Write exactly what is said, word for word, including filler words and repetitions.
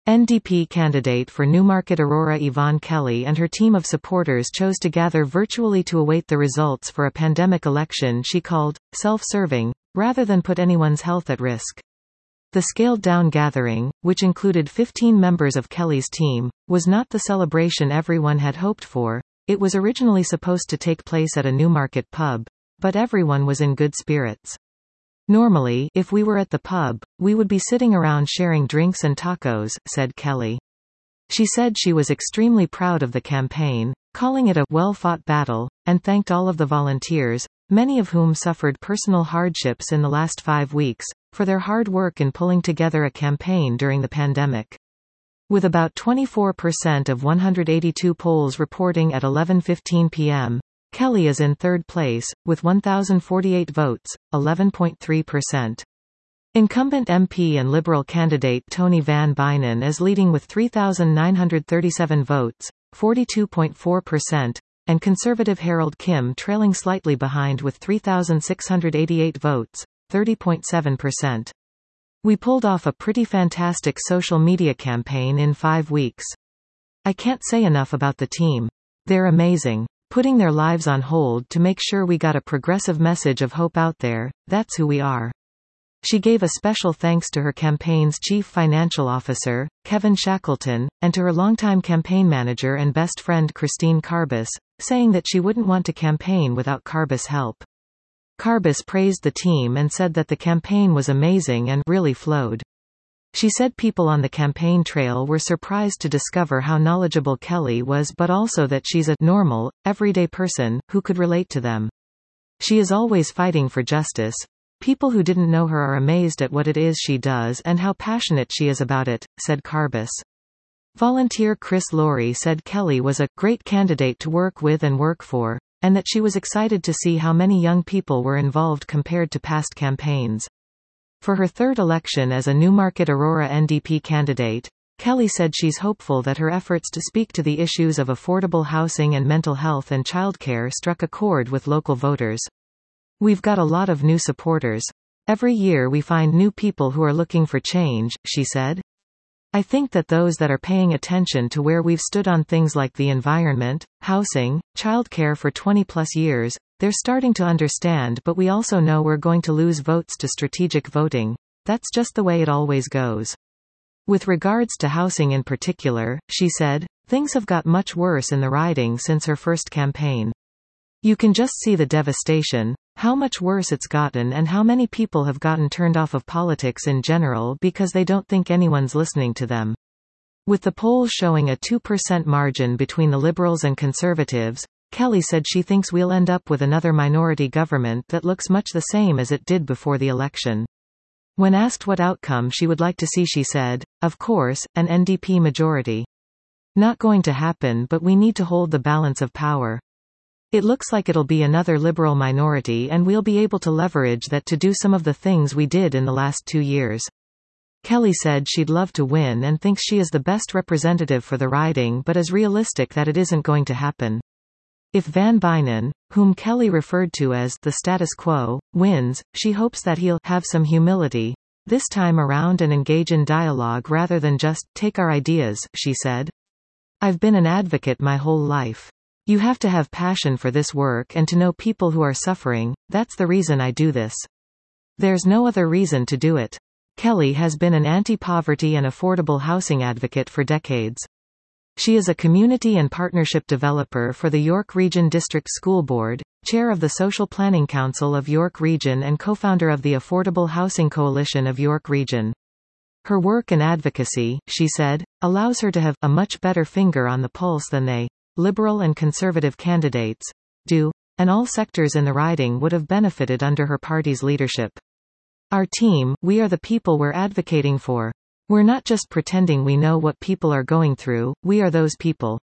N D P candidate for Newmarket Aurora Yvonne Kelly and her team of supporters chose to gather virtually to await the results for a pandemic election she called self-serving, rather than put anyone's health at risk. The scaled-down gathering, which included fifteen members of Kelly's team, was not the celebration everyone had hoped for. It was originally supposed to take place at a Newmarket pub, but everyone was in good spirits. Normally, if we were at the pub, we would be sitting around sharing drinks and tacos, said Kelly. She said she was extremely proud of the campaign, calling it a well-fought battle, and thanked all of the volunteers, many of whom suffered personal hardships in the last five weeks, for their hard work in pulling together a campaign during the pandemic. With about twenty-four percent of one hundred eighty-two polls reporting at eleven fifteen p m, Kelly is in third place, with one thousand forty-eight votes, eleven point three percent. Incumbent M P and Liberal candidate Tony Van Bynen is leading with three thousand nine hundred thirty-seven votes, forty-two point four percent, and Conservative Harold Kim trailing slightly behind with three thousand six hundred eighty-eight votes, thirty point seven percent. We pulled off a pretty fantastic social media campaign in five weeks. I can't say enough about the team. They're amazing. Putting their lives on hold to make sure we got a progressive message of hope out there, that's who we are. She gave a special thanks to her campaign's chief financial officer, Kevin Shackleton, and to her longtime campaign manager and best friend Christine Carbis, saying that she wouldn't want to campaign without Carbis' help. Carbis praised the team and said that the campaign was amazing and really flowed. She said people on the campaign trail were surprised to discover how knowledgeable Kelly was, but also that she's a normal, everyday person who could relate to them. She is always fighting for justice. People who didn't know her are amazed at what it is she does and how passionate she is about it, said Carbis. Volunteer Chris Laurie said Kelly was a great candidate to work with and work for, and that she was excited to see how many young people were involved compared to past campaigns. For her third election as a Newmarket Aurora N D P candidate, Kelly said she's hopeful that her efforts to speak to the issues of affordable housing and mental health and childcare struck a chord with local voters. We've got a lot of new supporters. Every year we find new people who are looking for change, she said. I think that those that are paying attention to where we've stood on things like the environment, housing, childcare for twenty plus years, they're starting to understand, but we also know we're going to lose votes to strategic voting. That's just the way it always goes. With regards to housing in particular, she said, things have got much worse in the riding since her first campaign. You can just see the devastation, how much worse it's gotten, and how many people have gotten turned off of politics in general because they don't think anyone's listening to them. With the polls showing a two percent margin between the Liberals and Conservatives, Kelly said she thinks we'll end up with another minority government that looks much the same as it did before the election. When asked what outcome she would like to see, she said, of course, an N D P majority. Not going to happen, but we need to hold the balance of power. It looks like it'll be another Liberal minority, and we'll be able to leverage that to do some of the things we did in the last two years. Kelly said she'd love to win and thinks she is the best representative for the riding, but is realistic that it isn't going to happen. If Van Bynen, whom Kelly referred to as the status quo, wins, she hopes that he'll have some humility this time around and engage in dialogue rather than just take our ideas, she said. I've been an advocate my whole life. You have to have passion for this work and to know people who are suffering. That's the reason I do this. There's no other reason to do it. Kelly has been an anti-poverty and affordable housing advocate for decades. She is a community and partnership developer for the York Region District School Board, chair of the Social Planning Council of York Region and co-founder of the Affordable Housing Coalition of York Region. Her work and advocacy, she said, allows her to have a much better finger on the pulse than they, Liberal and Conservative candidates, do, and all sectors in the riding would have benefited under her party's leadership. Our team, we are the people we're advocating for. We're not just pretending we know what people are going through, we are those people.